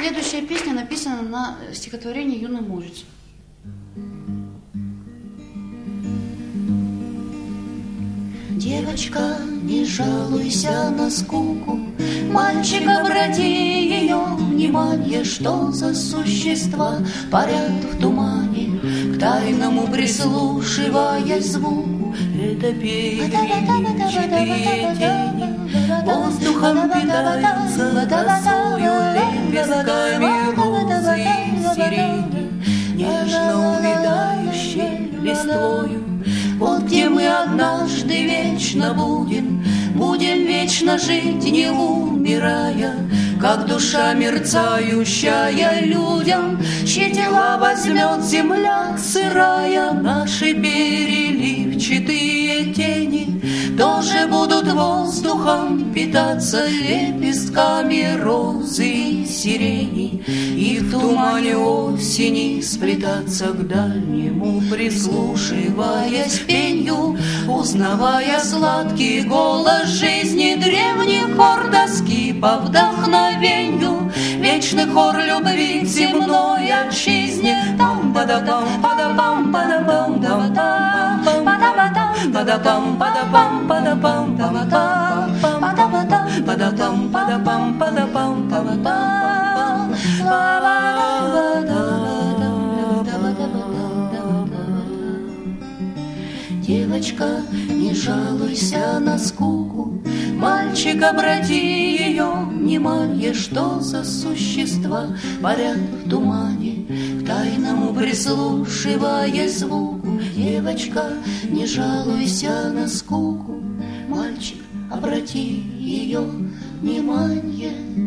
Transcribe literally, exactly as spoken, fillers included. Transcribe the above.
Следующая песня написана на стихотворение «Юный мужец». Девочка, не жалуйся на скуку, мальчик, обрати ее внимание, что за существа парят в тумане, к тайному прислушиваясь звуку. Это переливчатые тени, воздухом питаются росою, лепестками розы и сирени, нежно увядающей листвою. Вот где мы однажды вечно будем, будем вечно жить, не умирая, как душа мерцающая людям, чьи тела возьмет земля сырая. Наши переливчатые тени тоже будут воздухом питаться, лепестками розы и сирени, и в тумане осени сплетаться к дальнему, прислушиваясь пенью, узнавая сладкий голос жизни, древний хор тоски по вдохновению, вечный хор любви к земной отчизне. Там падапам, падапам, падапам, падапам, падапам, падапам, падапам, падапам, падапам, падапам, падапам, падапам. Девочка, не жалуйся на скуку, мальчик, обрати ее внимание, что за существа парят в тумане, к тайному прислушиваясь звуку. Девочка, не жалуйся на скуку, мальчик, обрати ее внимание.